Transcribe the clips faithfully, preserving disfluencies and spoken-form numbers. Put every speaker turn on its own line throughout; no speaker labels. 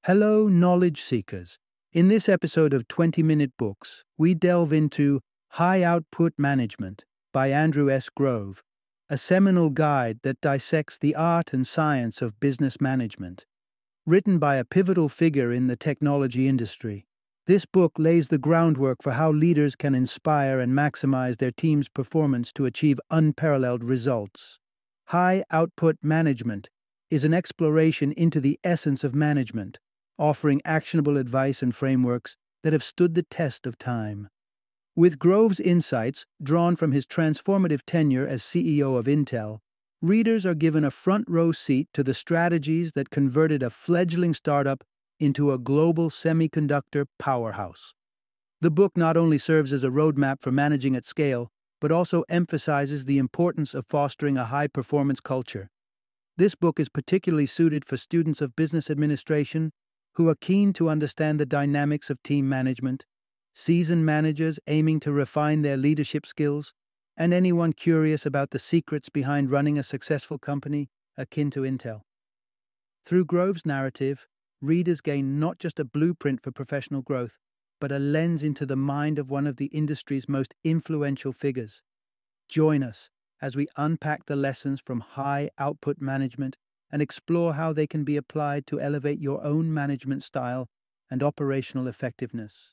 Hello, knowledge seekers. In this episode of twenty minute Books, we delve into High Output Management by Andrew S. Grove, a seminal guide that dissects the art and science of business management. Written by a pivotal figure in the technology industry, this book lays the groundwork for how leaders can inspire and maximize their team's performance to achieve unparalleled results. High Output Management is an exploration into the essence of management, offering actionable advice and frameworks that have stood the test of time. With Grove's insights, drawn from his transformative tenure as C E O of Intel, readers are given a front-row seat to the strategies that converted a fledgling startup into a global semiconductor powerhouse. The book not only serves as a roadmap for managing at scale, but also emphasizes the importance of fostering a high-performance culture. This book is particularly suited for students of business administration who are keen to understand the dynamics of team management, seasoned managers aiming to refine their leadership skills, and anyone curious about the secrets behind running a successful company akin to Intel. Through Grove's narrative, readers gain not just a blueprint for professional growth, but a lens into the mind of one of the industry's most influential figures. Join us as we unpack the lessons from high output management and explore how they can be applied to elevate your own management style and operational effectiveness.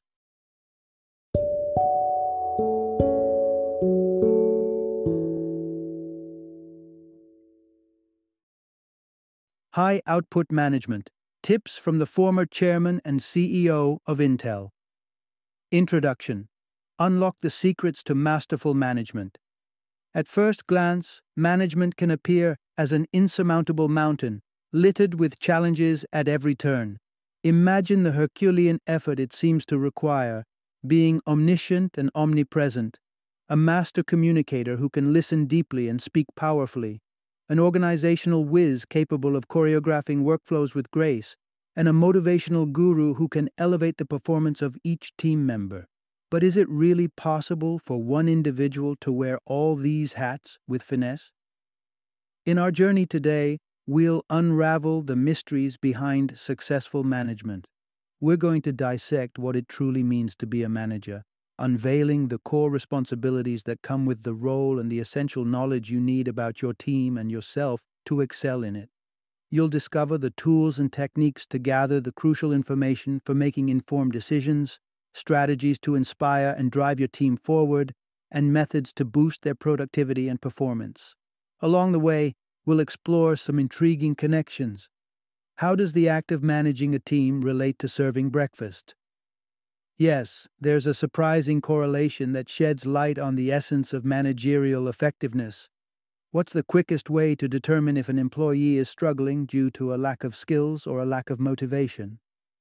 High Output Management: Tips from the former chairman and C E O of Intel. Introduction. Unlock the secrets to masterful management. At first glance, management can appear as an insurmountable mountain, littered with challenges at every turn. Imagine the Herculean effort it seems to require, being omniscient and omnipresent, a master communicator who can listen deeply and speak powerfully, an organizational whiz capable of choreographing workflows with grace, and a motivational guru who can elevate the performance of each team member. But is it really possible for one individual to wear all these hats with finesse? In our journey today, we'll unravel the mysteries behind successful management. We're going to dissect what it truly means to be a manager, unveiling the core responsibilities that come with the role and the essential knowledge you need about your team and yourself to excel in it. You'll discover the tools and techniques to gather the crucial information for making informed decisions, strategies to inspire and drive your team forward, and methods to boost their productivity and performance. Along the way, we'll explore some intriguing connections. How does the act of managing a team relate to serving breakfast? Yes, there's a surprising correlation that sheds light on the essence of managerial effectiveness. What's the quickest way to determine if an employee is struggling due to a lack of skills or a lack of motivation?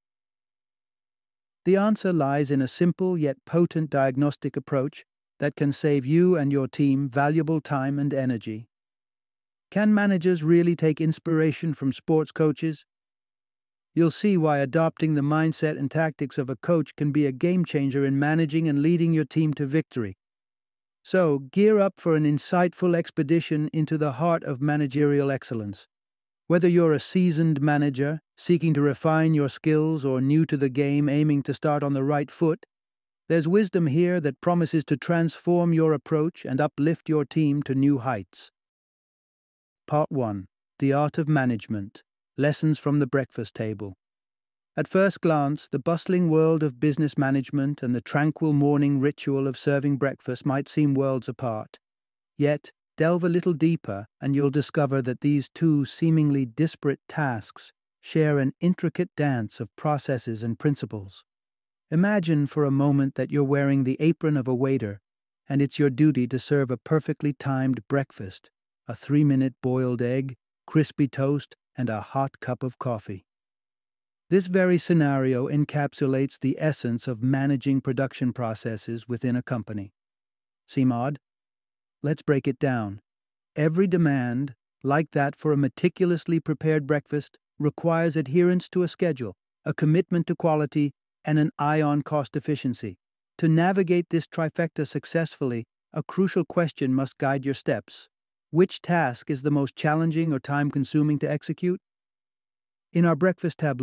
The answer lies in a simple yet potent diagnostic approach that can save you and your team valuable time and energy. Can managers really take inspiration from sports coaches? You'll see why adopting the mindset and tactics of a coach can be a game changer in managing and leading your team to victory. So, gear up for an insightful expedition into the heart of managerial excellence. Whether you're a seasoned manager, seeking to refine your skills, or new to the game aiming to start on the right foot, there's wisdom here that promises to transform your approach and uplift your team to new heights. Part one. The Art of Management. Lessons from the Breakfast Table. At first glance, the bustling world of business management and the tranquil morning ritual of serving breakfast might seem worlds apart. Yet, delve a little deeper and you'll discover that these two seemingly disparate tasks share an intricate dance of processes and principles. Imagine for a moment that you're wearing the apron of a waiter, and it's your duty to serve a perfectly timed breakfast, a three-minute boiled egg, crispy toast, and a hot cup of coffee. This very scenario encapsulates the essence of managing production processes within a company. Seem odd? Let's break it down. Every demand, like that for a meticulously prepared breakfast, requires adherence to a schedule, a commitment to quality, and an eye on cost efficiency. To navigate this trifecta successfully, a crucial question must guide your steps. Which task is the most challenging or time-consuming to execute? In our breakfast tableau,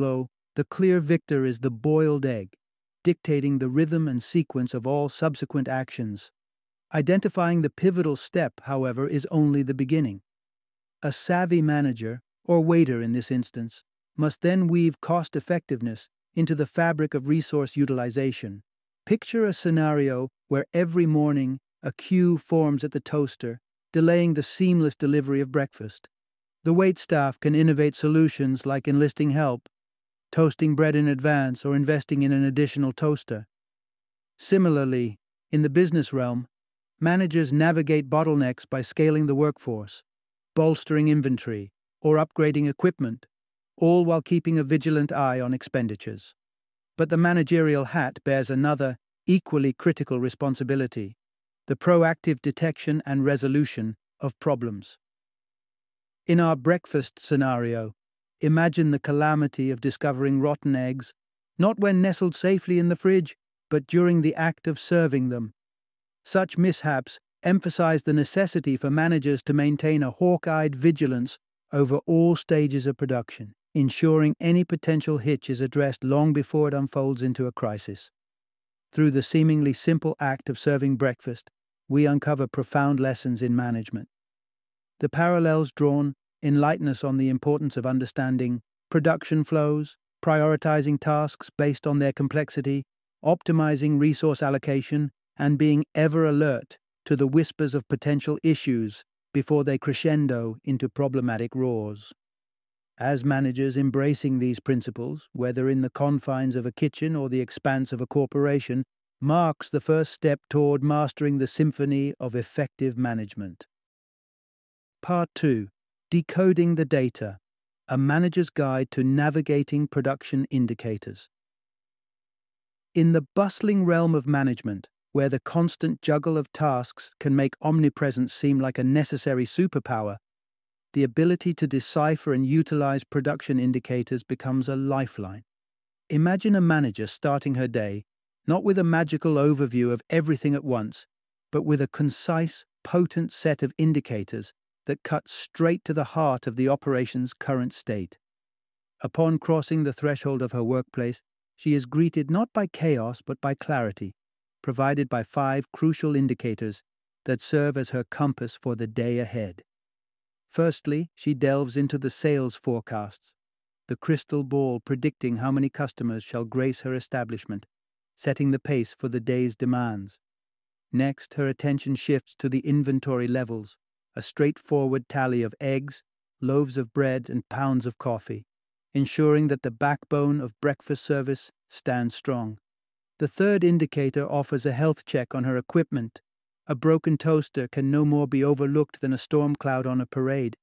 The clear victor is the boiled egg, dictating the rhythm and sequence of all subsequent actions. Identifying the pivotal step, however, is only the beginning. A savvy manager, or waiter in this instance, must then weave cost-effectiveness into the fabric of resource utilization. Picture a scenario where every morning a queue forms at the toaster, delaying the seamless delivery of breakfast. The waitstaff can innovate solutions like enlisting help, toasting bread in advance, or investing in an additional toaster. Similarly, in the business realm, managers navigate bottlenecks by scaling the workforce, bolstering inventory, or upgrading equipment, all while keeping a vigilant eye on expenditures. But the managerial hat bears another, equally critical responsibility: the proactive detection and resolution of problems. In our breakfast scenario, imagine the calamity of discovering rotten eggs, not when nestled safely in the fridge, but during the act of serving them. Such mishaps emphasize the necessity for managers to maintain a hawk-eyed vigilance over all stages of production, ensuring any potential hitch is addressed long before it unfolds into a crisis. Through the seemingly simple act of serving breakfast, we uncover profound lessons in management. The parallels drawn enlighten us on the importance of understanding production flows, prioritizing tasks based on their complexity, optimizing resource allocation, and being ever alert to the whispers of potential issues before they crescendo into problematic roars. As managers embracing these principles, whether in the confines of a kitchen or the expanse of a corporation, marks the first step toward mastering the symphony of effective management. Part two. Decoding the Data, a Manager's Guide to Navigating Production Indicators. In the bustling realm of management, where the constant juggle of tasks can make omnipresence seem like a necessary superpower, the ability to decipher and utilize production indicators becomes a lifeline. Imagine a manager starting her day, not with a magical overview of everything at once, but with a concise, potent set of indicators that cut straight to the heart of the operation's current state. Upon crossing the threshold of her workplace, she is greeted not by chaos but by clarity, provided by five crucial indicators that serve as her compass for the day ahead. Firstly, she delves into the sales forecasts, the crystal ball predicting how many customers shall grace her establishment, setting the pace for the day's demands. Next, her attention shifts to the inventory levels, a straightforward tally of eggs, loaves of bread, and pounds of coffee, ensuring that the backbone of breakfast service stands strong. The third indicator offers a health check on her equipment. A broken toaster can no more be overlooked than a storm cloud on a parade.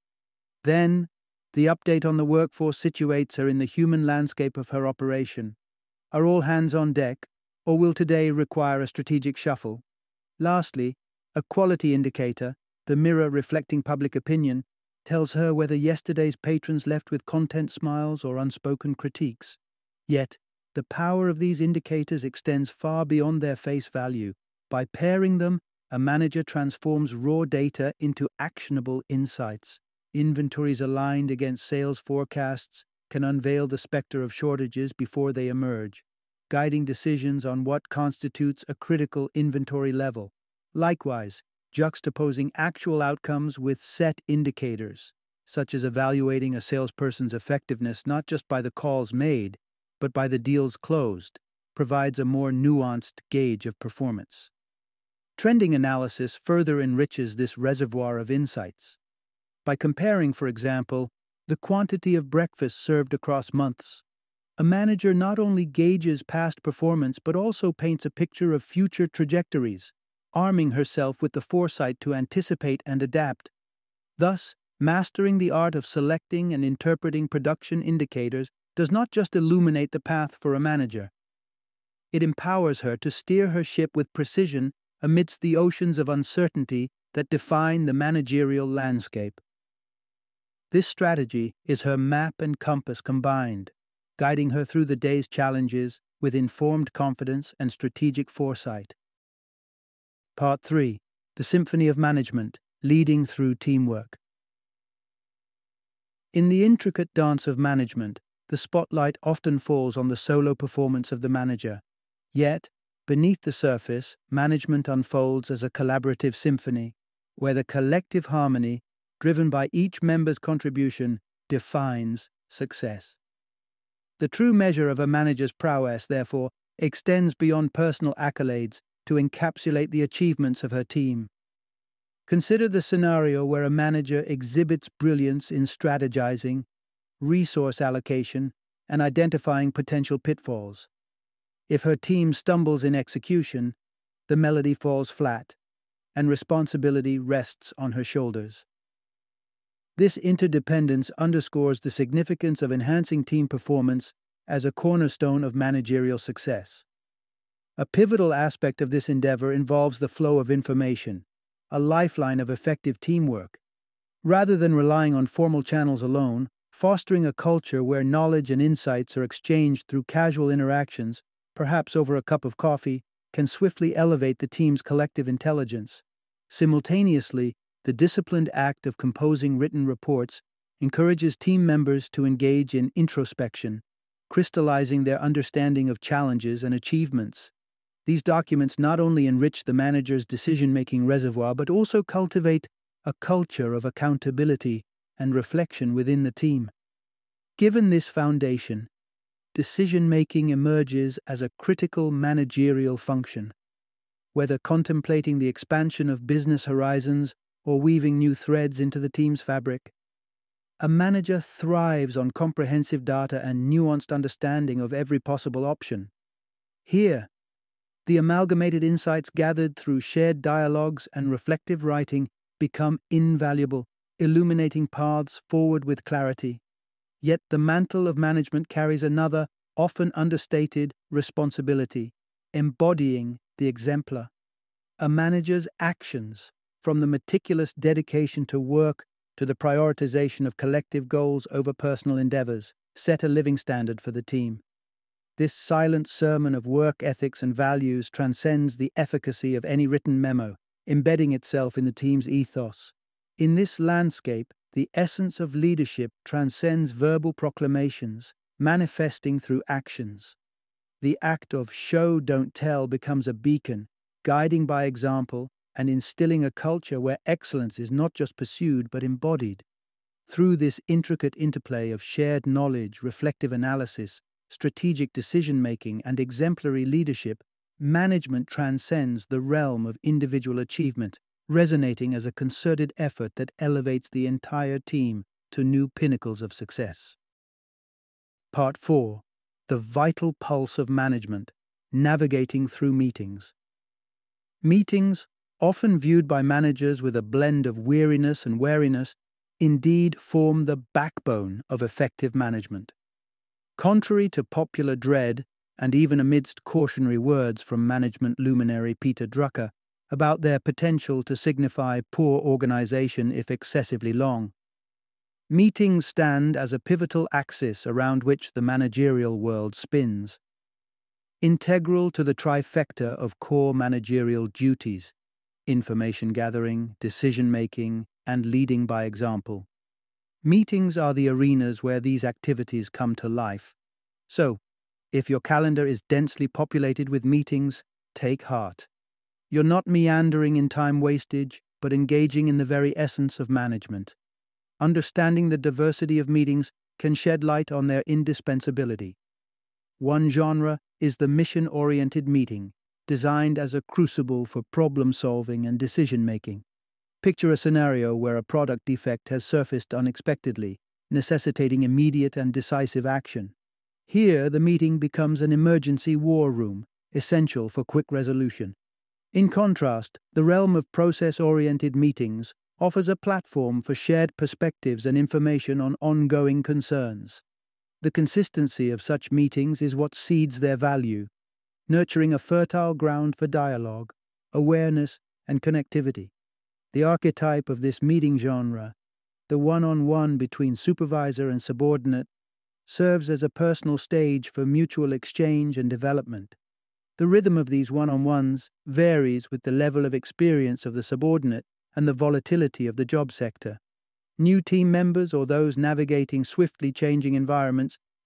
Then, the update on the workforce situates her in the human landscape of her operation. Are all hands on deck, or will today require a strategic shuffle? Lastly, a quality indicator, the mirror reflecting public opinion, tells her whether yesterday's patrons left with content smiles or unspoken critiques. Yet, the power of these indicators extends far beyond their face value. By pairing them, a manager transforms raw data into actionable insights. Inventories aligned against sales forecasts can unveil the specter of shortages before they emerge, guiding decisions on what constitutes a critical inventory level. Likewise, juxtaposing actual outcomes with set indicators, such as evaluating a salesperson's effectiveness not just by the calls made, but by the deals closed, provides a more nuanced gauge of performance. Trending analysis further enriches this reservoir of insights. By comparing, for example, the quantity of breakfast served across months, a manager not only gauges past performance but also paints a picture of future trajectories, arming herself with the foresight to anticipate and adapt. Thus, mastering the art of selecting and interpreting production indicators does not just illuminate the path for a manager. It empowers her to steer her ship with precision amidst the oceans of uncertainty that define the managerial landscape. This strategy is her map and compass combined, guiding her through the day's challenges with informed confidence and strategic foresight. Part three. The Symphony of Management, Leading Through Teamwork. In the intricate dance of management, the spotlight often falls on the solo performance of the manager. Yet, beneath the surface, management unfolds as a collaborative symphony, where the collective harmony, driven by each member's contribution, defines success. The true measure of a manager's prowess, therefore, extends beyond personal accolades to encapsulate the achievements of her team. Consider the scenario where a manager exhibits brilliance in strategizing, resource allocation, and identifying potential pitfalls. If her team stumbles in execution, the melody falls flat, and responsibility rests on her shoulders. This interdependence underscores the significance of enhancing team performance as a cornerstone of managerial success. A pivotal aspect of this endeavor involves the flow of information, a lifeline of effective teamwork. Rather than relying on formal channels alone, fostering a culture where knowledge and insights are exchanged through casual interactions, perhaps over a cup of coffee, can swiftly elevate the team's collective intelligence. Simultaneously, the disciplined act of composing written reports encourages team members to engage in introspection, crystallizing their understanding of challenges and achievements. These documents not only enrich the manager's decision-making reservoir but also cultivate a culture of accountability and reflection within the team. Given this foundation, decision-making emerges as a critical managerial function. Whether contemplating the expansion of business horizons or weaving new threads into the team's fabric, a manager thrives on comprehensive data and nuanced understanding of every possible option. Here, the amalgamated insights gathered through shared dialogues and reflective writing become invaluable, illuminating paths forward with clarity. Yet the mantle of management carries another, often understated, responsibility, embodying the exemplar. A manager's actions, from the meticulous dedication to work to the prioritization of collective goals over personal endeavors, set a living standard for the team. This silent sermon of work ethics and values transcends the efficacy of any written memo, embedding itself in the team's ethos. In this landscape, the essence of leadership transcends verbal proclamations, manifesting through actions. The act of show, don't tell becomes a beacon, guiding by example and instilling a culture where excellence is not just pursued but embodied. Through this intricate interplay of shared knowledge, reflective analysis, strategic decision-making, and exemplary leadership, management transcends the realm of individual achievement, resonating as a concerted effort that elevates the entire team to new pinnacles of success. Part four. The vital pulse of management, navigating through meetings. Meetings, often viewed by managers with a blend of weariness and wariness, indeed form the backbone of effective management. Contrary to popular dread, and even amidst cautionary words from management luminary Peter Drucker about their potential to signify poor organization if excessively long, meetings stand as a pivotal axis around which the managerial world spins. Integral to the trifecta of core managerial duties, information gathering, decision-making, and leading by example. Meetings are the arenas where these activities come to life. So, if your calendar is densely populated with meetings, take heart. You're not meandering in time wastage, but engaging in the very essence of management. Understanding the diversity of meetings can shed light on their indispensability. One genre is the mission-oriented meeting, designed as a crucible for problem-solving and decision-making. Picture a scenario where a product defect has surfaced unexpectedly, necessitating immediate and decisive action. Here, the meeting becomes an emergency war room, essential for quick resolution. In contrast, the realm of process-oriented meetings offers a platform for shared perspectives and information on ongoing concerns. The consistency of such meetings is what seeds their value, nurturing a fertile ground for dialogue, awareness, and connectivity. The archetype of this meeting genre, the one-on-one between supervisor and subordinate, serves as a personal stage for mutual exchange and development. The rhythm of these one-on-ones varies with the level of experience of the subordinate and the volatility of the job sector. New team members or those navigating swiftly changing environments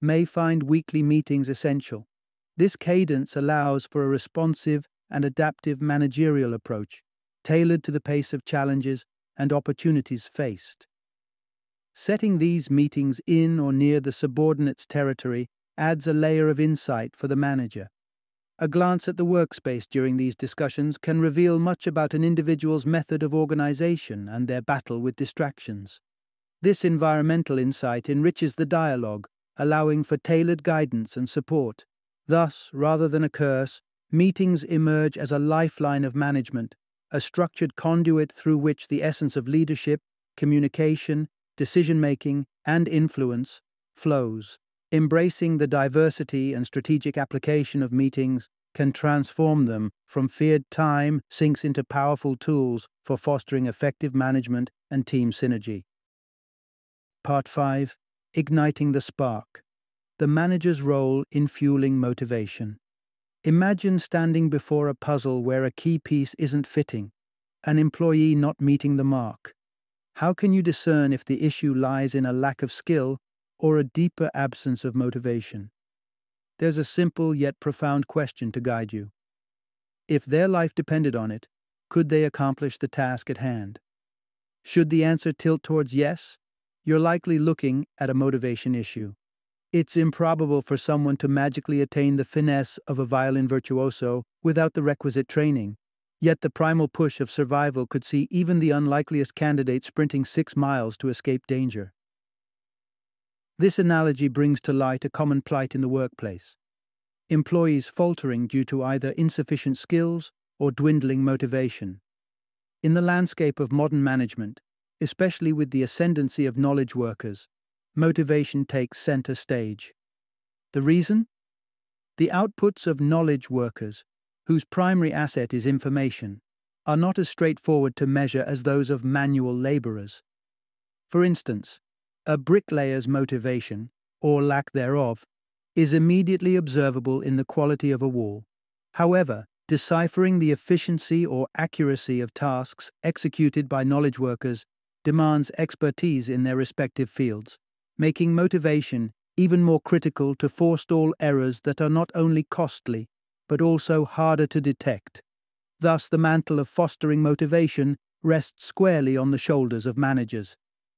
may find weekly meetings essential. This cadence allows for a responsive and adaptive managerial approach, tailored to the pace of challenges and opportunities faced. Setting these meetings in or near the subordinate's territory adds a layer of insight for the manager. A glance at the workspace during these discussions can reveal much about an individual's method of organization and their battle with distractions. This environmental insight enriches the dialogue, allowing for tailored guidance and support. Thus, rather than a curse, meetings emerge as a lifeline of management, a structured conduit through which the essence of leadership, communication, decision-making, and influence flows. Embracing the diversity and strategic application of meetings can transform them from feared time sinks into powerful tools for fostering effective management and team synergy. Part five. Igniting the spark. The manager's role in fueling motivation. Imagine standing before a puzzle where a key piece isn't fitting, an employee not meeting the mark. How can you discern if the issue lies in a lack of skill or a deeper absence of motivation? There's a simple yet profound question to guide you. If their life depended on it, could they accomplish the task at hand? Should the answer tilt towards yes, you're likely looking at a motivation issue. It's improbable for someone to magically attain the finesse of a violin virtuoso without the requisite training. Yet the primal push of survival could see even the unlikeliest candidate sprinting six miles to escape danger. This analogy brings to light a common plight in the workplace. Employees faltering due to either insufficient skills or dwindling motivation. In the landscape of modern management, especially with the ascendancy of knowledge workers, motivation takes center stage. The reason? The outputs of knowledge workers, whose primary asset is information, are not as straightforward to measure as those of manual laborers. For instance, a bricklayer's motivation, or lack thereof, is immediately observable in the quality of a wall. However, deciphering the efficiency or accuracy of tasks executed by knowledge workers demands expertise in their respective fields, making motivation even more critical to forestall errors that are not only costly, but also harder to detect. Thus, the mantle of fostering motivation rests squarely on the shoulders of managers.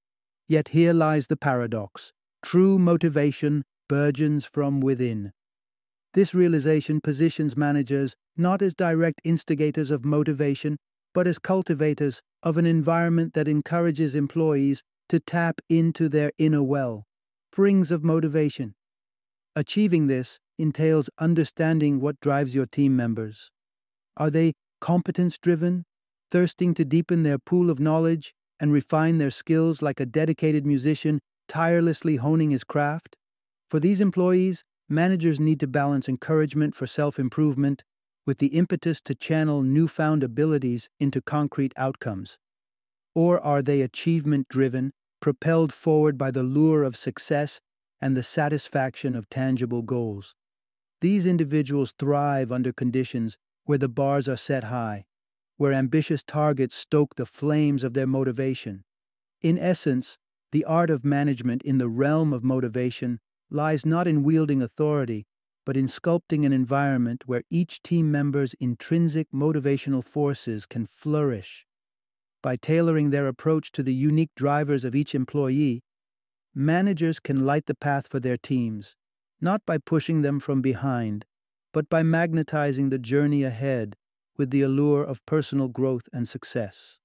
Yet here lies the paradox. True motivation burgeons from within. This realization positions managers not as direct instigators of motivation, but as cultivators of an environment that encourages employees to tap into their inner well, springs of motivation. Achieving this entails understanding what drives your team members. Are they competence-driven, thirsting to deepen their pool of knowledge and refine their skills like a dedicated musician tirelessly honing his craft? For these employees, managers need to balance encouragement for self-improvement with the impetus to channel newfound abilities into concrete outcomes. Or are they achievement-driven, propelled forward by the lure of success and the satisfaction of tangible goals? These individuals thrive under conditions where the bars are set high, where ambitious targets stoke the flames of their motivation. In essence, the art of management in the realm of motivation lies not in wielding authority, but in sculpting an environment where each team member's intrinsic motivational forces can flourish. By tailoring their approach to the unique drivers of each employee, managers can light the path for their teams, not by pushing them from behind, but by magnetizing the journey ahead with the allure of personal growth and success.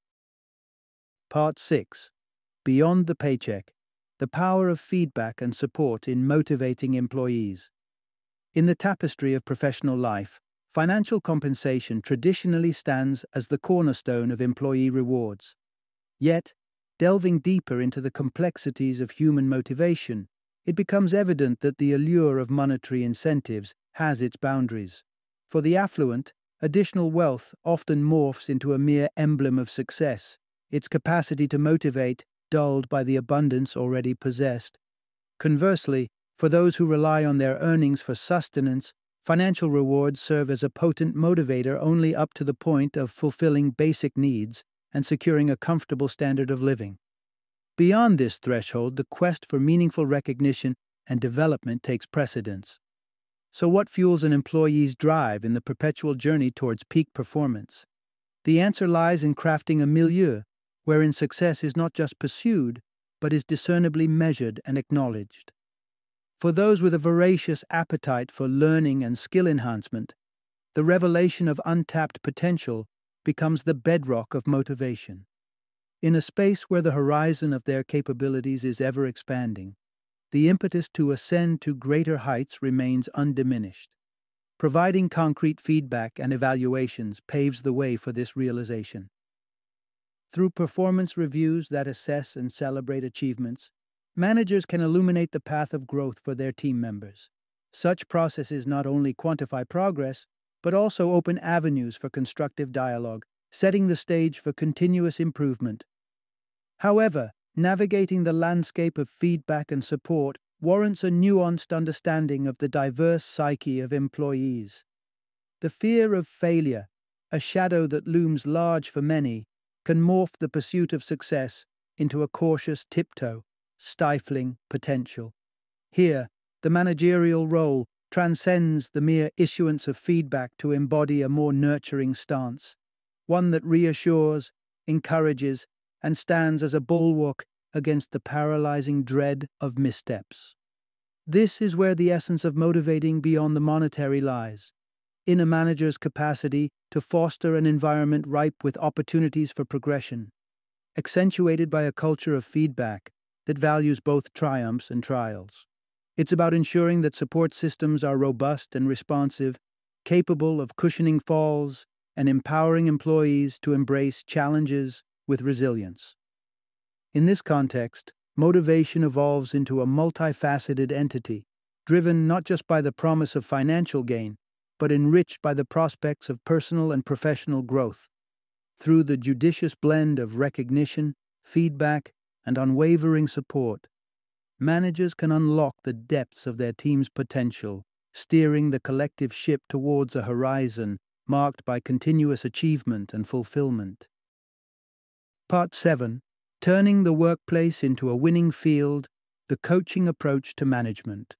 Part six. Beyond the paycheck, the power of feedback and support in motivating employees. In the tapestry of professional life, financial compensation traditionally stands as the cornerstone of employee rewards. Yet, delving deeper into the complexities of human motivation, it becomes evident that the allure of monetary incentives has its boundaries. For the affluent, additional wealth often morphs into a mere emblem of success, its capacity to motivate dulled by the abundance already possessed. Conversely, for those who rely on their earnings for sustenance, financial rewards serve as a potent motivator only up to the point of fulfilling basic needs and securing a comfortable standard of living. Beyond this threshold, the quest for meaningful recognition and development takes precedence. So what fuels an employee's drive in the perpetual journey towards peak performance? The answer lies in crafting a milieu wherein success is not just pursued, but is discernibly measured and acknowledged. For those with a voracious appetite for learning and skill enhancement, the revelation of untapped potential becomes the bedrock of motivation. In a space where the horizon of their capabilities is ever expanding, the impetus to ascend to greater heights remains undiminished. Providing concrete feedback and evaluations paves the way for this realization. Through performance reviews that assess and celebrate achievements, managers can illuminate the path of growth for their team members. Such processes not only quantify progress, but also open avenues for constructive dialogue, setting the stage for continuous improvement. However, navigating the landscape of feedback and support warrants a nuanced understanding of the diverse psyche of employees. The fear of failure, a shadow that looms large for many, can morph the pursuit of success into a cautious tiptoe, stifling potential. Here, the managerial role transcends the mere issuance of feedback to embody a more nurturing stance, one that reassures, encourages, and stands as a bulwark against the paralyzing dread of missteps. This is where the essence of motivating beyond the monetary lies, in a manager's capacity to foster an environment ripe with opportunities for progression, accentuated by a culture of feedback that values both triumphs and trials. It's about ensuring that support systems are robust and responsive, capable of cushioning falls, and empowering employees to embrace challenges with resilience. In this context, motivation evolves into a multifaceted entity, driven not just by the promise of financial gain, but enriched by the prospects of personal and professional growth. Through the judicious blend of recognition, feedback, and unwavering support, managers can unlock the depths of their team's potential, steering the collective ship towards a horizon marked by continuous achievement and fulfillment. Part seven. Turning the workplace into a winning field, the coaching approach to management.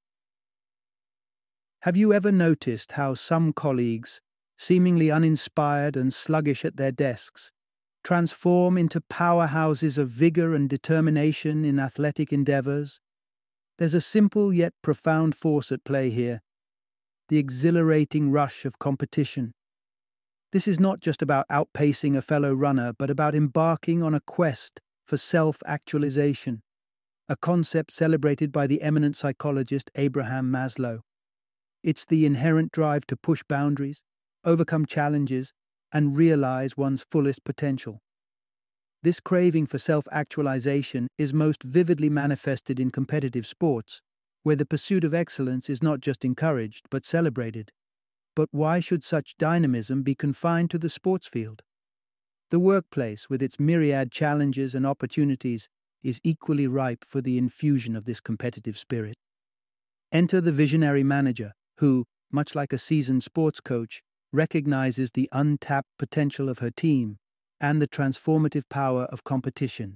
Have you ever noticed how some colleagues, seemingly uninspired and sluggish at their desks, transform into powerhouses of vigor and determination in athletic endeavors? There's a simple yet profound force at play here: the exhilarating rush of competition. This is not just about outpacing a fellow runner, but about embarking on a quest for self-actualization, a concept celebrated by the eminent psychologist Abraham Maslow. It's the inherent drive to push boundaries, overcome challenges, and realize one's fullest potential. This craving for self-actualization is most vividly manifested in competitive sports, where the pursuit of excellence is not just encouraged, but celebrated. But why should such dynamism be confined to the sports field? The workplace, with its myriad challenges and opportunities, is equally ripe for the infusion of this competitive spirit. Enter the visionary manager, who, much like a seasoned sports coach, recognizes the untapped potential of her team and the transformative power of competition.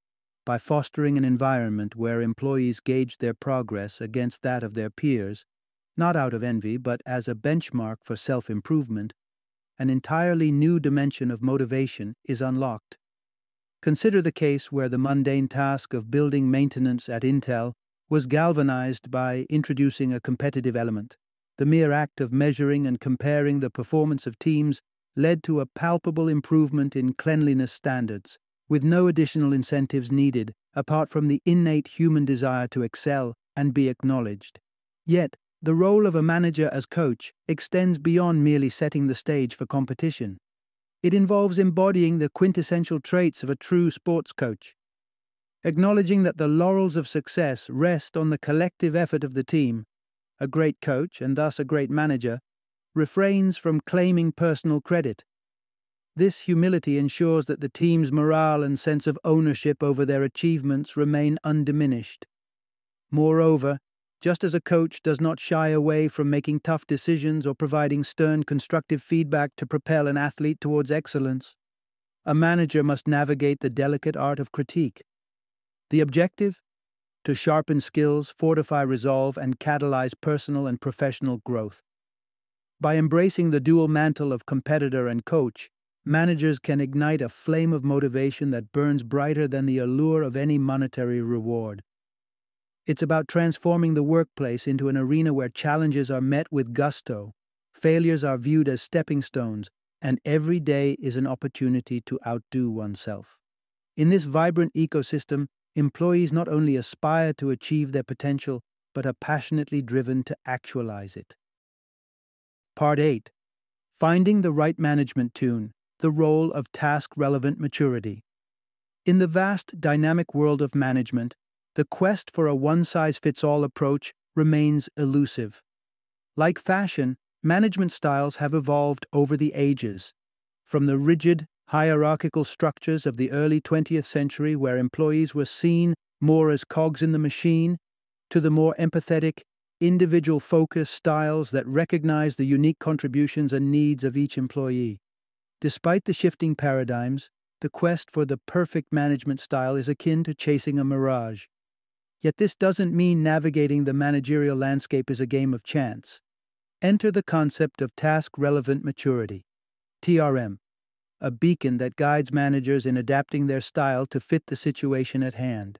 By fostering an environment where employees gauge their progress against that of their peers, not out of envy but as a benchmark for self-improvement, an entirely new dimension of motivation is unlocked. Consider the case where the mundane task of building maintenance at Intel was galvanized by introducing a competitive element. The mere act of measuring and comparing the performance of teams led to a palpable improvement in cleanliness standards, with no additional incentives needed apart from the innate human desire to excel and be acknowledged. Yet, the role of a manager as coach extends beyond merely setting the stage for competition. It involves embodying the quintessential traits of a true sports coach. Acknowledging that the laurels of success rest on the collective effort of the team, a great coach, and thus a great manager, refrains from claiming personal credit. This humility ensures that the team's morale and sense of ownership over their achievements remain undiminished. Moreover, just as a coach does not shy away from making tough decisions or providing stern constructive feedback to propel an athlete towards excellence, a manager must navigate the delicate art of critique. The objective? to sharpen skills, fortify resolve, and catalyze personal and professional growth. By embracing the dual mantle of competitor and coach, managers can ignite a flame of motivation that burns brighter than the allure of any monetary reward. It's about transforming the workplace into an arena where challenges are met with gusto, failures are viewed as stepping stones, and every day is an opportunity to outdo oneself. In this vibrant ecosystem, employees not only aspire to achieve their potential, but are passionately driven to actualize it. Part eight. Finding the right management tune, the role of task-relevant maturity. In the vast, dynamic world of management, the quest for a one-size-fits-all approach remains elusive. Like fashion, management styles have evolved over the ages. From the rigid, hierarchical structures of the early twentieth century where employees were seen more as cogs in the machine, to the more empathetic, individual-focused styles that recognize the unique contributions and needs of each employee. Despite the shifting paradigms, the quest for the perfect management style is akin to chasing a mirage. Yet this doesn't mean navigating the managerial landscape is a game of chance. Enter the concept of task-relevant maturity, T R M, a beacon that guides managers in adapting their style to fit the situation at hand.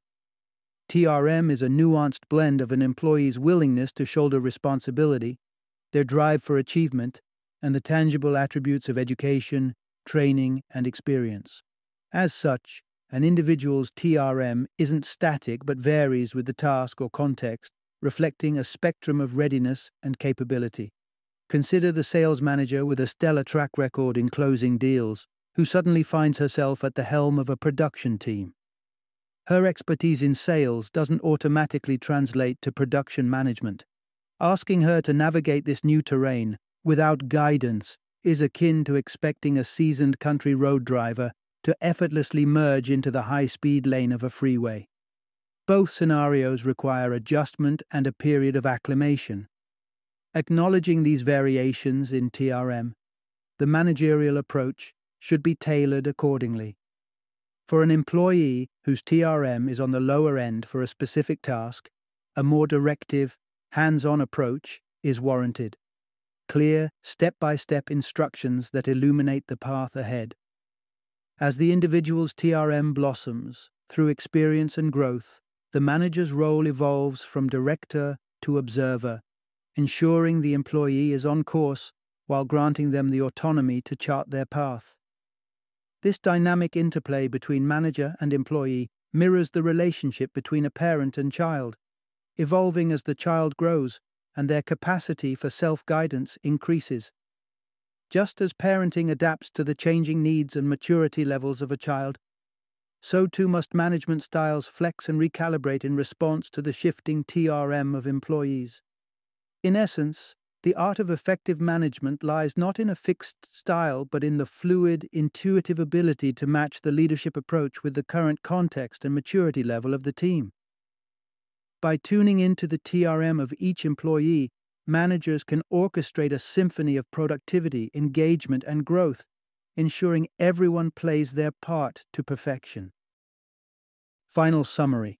T R M is a nuanced blend of an employee's willingness to shoulder responsibility, their drive for achievement, and the tangible attributes of education, training, and experience. As such, an individual's T R M isn't static but varies with the task or context, reflecting a spectrum of readiness and capability. Consider the sales manager with a stellar track record in closing deals, who suddenly finds herself at the helm of a production team. Her expertise in sales doesn't automatically translate to production management. Asking her to navigate this new terrain without guidance is akin to expecting a seasoned country road driver to effortlessly merge into the high-speed lane of a freeway. Both scenarios require adjustment and a period of acclimation. Acknowledging these variations in T R M, the managerial approach should be tailored accordingly. For an employee whose T R M is on the lower end for a specific task, a more directive, hands-on approach is warranted. Clear, step-by-step instructions that illuminate the path ahead. As the individual's T R M blossoms through experience and growth, the manager's role evolves from director to observer, ensuring the employee is on course while granting them the autonomy to chart their path. This dynamic interplay between manager and employee mirrors the relationship between a parent and child, evolving as the child grows and their capacity for self-guidance increases. Just as parenting adapts to the changing needs and maturity levels of a child, so too must management styles flex and recalibrate in response to the shifting T R M of employees. In essence, the art of effective management lies not in a fixed style but in the fluid, intuitive ability to match the leadership approach with the current context and maturity level of the team. By tuning into the T R M of each employee, managers can orchestrate a symphony of productivity, engagement, and growth, ensuring everyone plays their part to perfection. Final summary.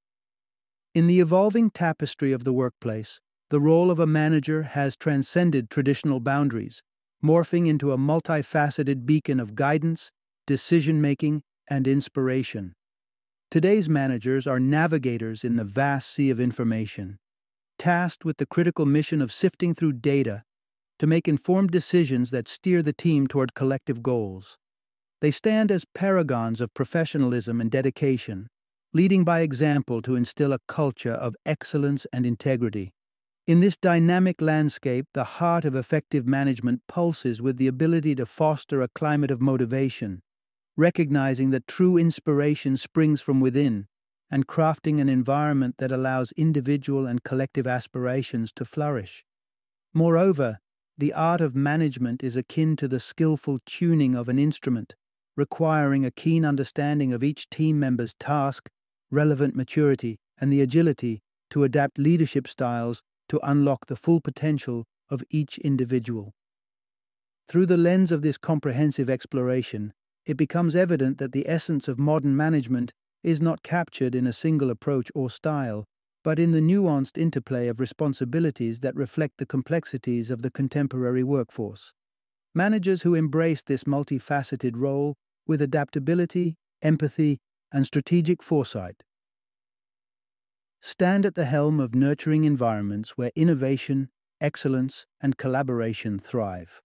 In the evolving tapestry of the workplace, the role of a manager has transcended traditional boundaries, morphing into a multifaceted beacon of guidance, decision-making, and inspiration. Today's managers are navigators in the vast sea of information, tasked with the critical mission of sifting through data to make informed decisions that steer the team toward collective goals. They stand as paragons of professionalism and dedication, leading by example to instill a culture of excellence and integrity. In this dynamic landscape, the heart of effective management pulses with the ability to foster a climate of motivation, recognizing that true inspiration springs from within, and crafting an environment that allows individual and collective aspirations to flourish. Moreover, the art of management is akin to the skillful tuning of an instrument, requiring a keen understanding of each team member's task, relevant maturity, and the agility to adapt leadership styles to unlock the full potential of each individual. Through the lens of this comprehensive exploration, it becomes evident that the essence of modern management is not captured in a single approach or style, but in the nuanced interplay of responsibilities that reflect the complexities of the contemporary workforce. Managers who embrace this multifaceted role with adaptability, empathy, and strategic foresight stand at the helm of nurturing environments where innovation, excellence, and collaboration thrive.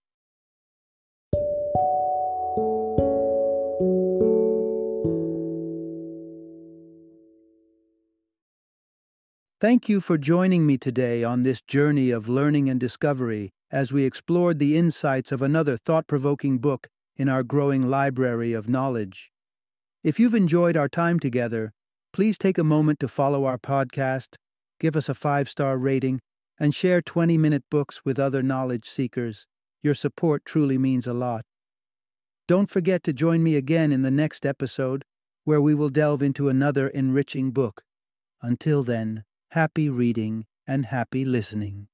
Thank you for joining me today on this journey of learning and discovery as we explored the insights of another thought-provoking book in our growing library of knowledge. If you've enjoyed our time together, please take a moment to follow our podcast, give us a five-star rating, and share twenty-minute books with other knowledge seekers. Your support truly means a lot. Don't forget to join me again in the next episode, where we will delve into another enriching book. Until then, happy reading and happy listening.